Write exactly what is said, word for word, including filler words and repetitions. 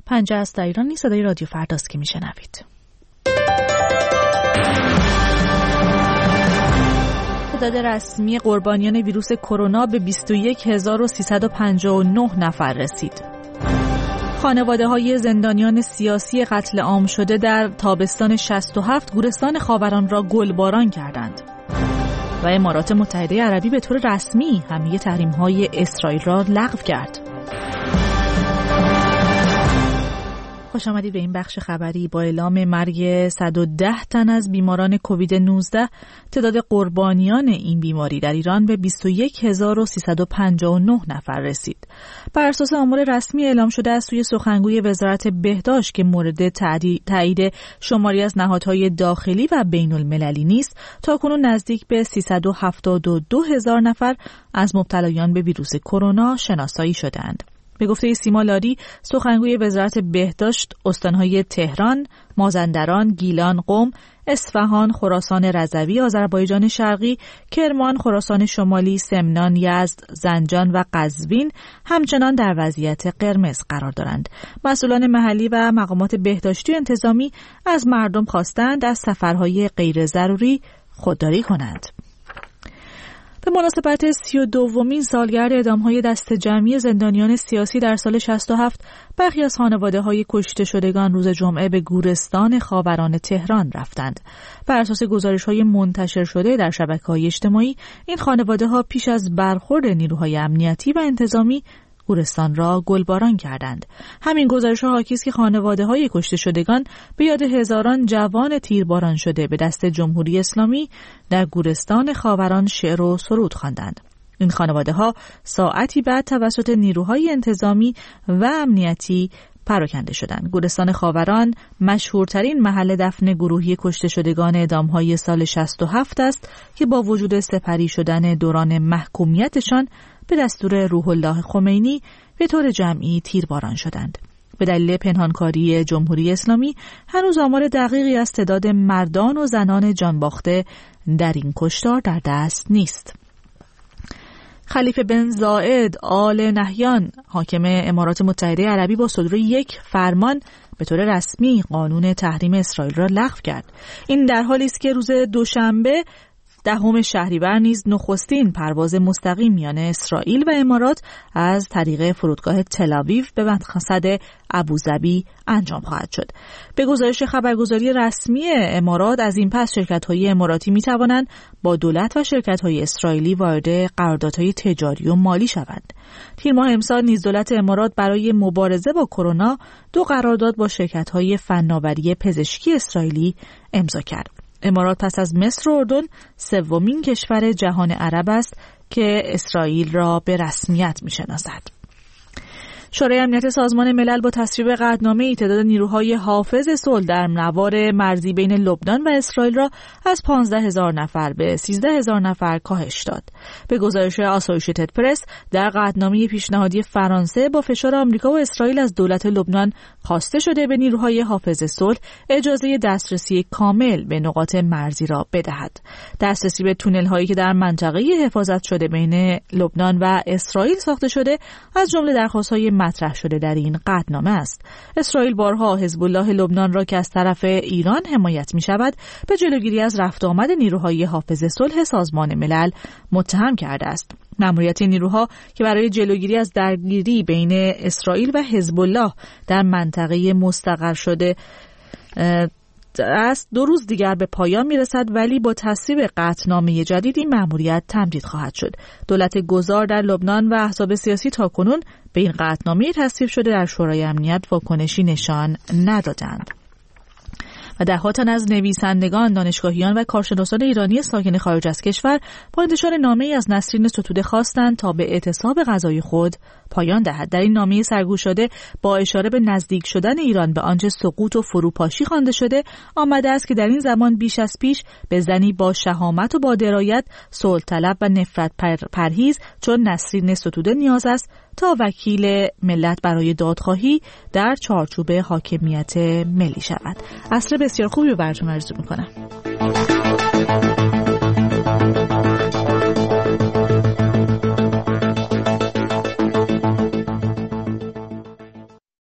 پنجه است در ایران نیست. صدای رادیو فرداست که میشنوید. تعداد رسمی قربانیان ویروس کرونا به بیست و یک هزار و سیصد و پنجاه و نه نفر رسید. خانواده‌های زندانیان سیاسی قتل عام شده در تابستان شصت و هفت گورستان خاوران را گلباران کردند. و امارات متحده عربی به طور رسمی همه تحریم‌های اسرائیل را لغو کرد. خوش آمدید به این بخش خبری. با اعلام مرگ صد و ده تن از بیماران کووید نوزده، تعداد قربانیان این بیماری در ایران به بیست و یک هزار و سیصد و پنجاه و نه نفر رسید. بر اساس آمار رسمی اعلام شده از سوی سخنگوی وزارت بهداشت که مورد تایید شماری از نهادهای داخلی و بین المللی نیست، تاکنون نزدیک به سیصد و هفتاد و دو هزار نفر از مبتلایان به ویروس کرونا شناسایی شدند. به گفته سیما لاری، سخنگوی وزارت بهداشت، استانهای تهران، مازندران، گیلان، قم، اصفهان، خراسان رضوی، آذربایجان شرقی، کرمان، خراسان شمالی، سمنان، یزد، زنجان و قزوین همچنان در وضعیت قرمز قرار دارند. مسئولان محلی و مقامات بهداشتی و انتظامی از مردم خواستند از سفرهای غیر ضروری خودداری کنند. به مناسبت سی و دومین سالگرد اعدام‌های دست جمعی زندانیان سیاسی در سال شصت و هفت، برخی از خانواده‌های کشته شدگان روز جمعه به گورستان خاوران تهران رفتند. بر اساس گزارش‌های منتشر شده در شبکه‌های اجتماعی، این خانواده‌ها پیش از برخورد نیروهای امنیتی و انتظامی گورستان را گلباران کردند. همین گزارش‌ها حاکی است که خانواده‌های کشته شدگان به یاد هزاران جوان تیرباران شده به دست جمهوری اسلامی در گورستان خاوران شعر و سرود خواندند. این خانواده‌ها ساعتی بعد توسط نیروهای انتظامی و امنیتی پراکنده شدند. گورستان خاوران مشهورترین محل دفن گروهی کشته شدگان اعدام‌های سال شصت و هفت است که با وجود سپری شدن دوران محکومیتشان به دستور روح الله خمینی به طور جمعی تیرباران شدند. به دلیل پنهانکاری جمهوری اسلامی هنوز آمار دقیقی از تعداد مردان و زنان جانباخته در این کشتار در دست نیست. خلیفه بن زاید آل نهیان، حاکم امارات متحده عربی، با صدور یک فرمان به طور رسمی قانون تحریم اسرائیل را لغو کرد. این در حالی است که روز دوشنبه دهم شهریور نیز نخستین پرواز مستقیم میان اسرائیل و امارات از طریق فرودگاه تل‌آویو به مقصد ابوظبی انجام خواهد شد. به گزارش خبرگزاری رسمی امارات، از این پس شرکت‌های اماراتی می‌توانند با دولت و شرکت‌های اسرائیلی وارد قراردادهای تجاری و مالی شوند. تیر ماه امسال نیز دولت امارات برای مبارزه با کرونا دو قرارداد با شرکت‌های فناوری پزشکی اسرائیلی امضا کرد. امارات پس از مصر و اردن سومین کشور جهان عرب است که اسرائیل را به رسمیت می‌شناسد. شورای امنیت سازمان ملل با تصویب قطعنامه‌ای تعداد نیروهای حافظ صلح در نوار مرزی بین لبنان و اسرائیل را از پانزده هزار نفر به سیزده هزار نفر کاهش داد. به گزارش آسوشیتد پرس، در قطعنامه پیشنهادی فرانسه با فشار آمریکا و اسرائیل از دولت لبنان خواسته شده به نیروهای حافظ صلح اجازه دسترسی کامل به نقاط مرزی را بدهد. دسترسی به تونل‌هایی که در منطقه حفاظت شده بین لبنان و اسرائیل ساخته شده از جمله درخواست‌های مطرح شده در این قطعنامه است. اسرائیل بارها حزب الله لبنان را که از طرف ایران حمایت می شود به جلوگیری از رفت آمد نیروهای حافظ صلح سازمان ملل متهم کرده است. مأموریت نیروها که برای جلوگیری از درگیری بین اسرائیل و حزب الله در منطقه مستقر شده است دو روز دیگر به پایان میرسد، ولی با تصویب قطعنامه جدید این مأموریت تمدید خواهد شد. دولت گذار در لبنان و احزاب سیاسی تاکنون به این قطعنامه تصویب شده در شورای امنیت واکنشی نشان ندادند. و ده‌ها تن از نویسندگان، دانشگاهیان و کارشناسان ایرانی ساکن خارج از کشور با انتشار نامه‌ای از نسرین ستوده خواستند تا به اعتصاب غذای خود پایان دهد. در این نامه سرگوشاده با اشاره به نزدیک شدن ایران به آنچه سقوط و فروپاشی خوانده شده، آمده است که در این زمان بیش از پیش به زنی با شهامت و با درایت، صلح طلب و نفرت پر پرهیز چون نسرین ستوده نیاز است تا وکیل ملت برای دادخواهی در چارچوب حاکمیت ملی شود. عصر بسیار خوبی رو براتون آرزو میکنم.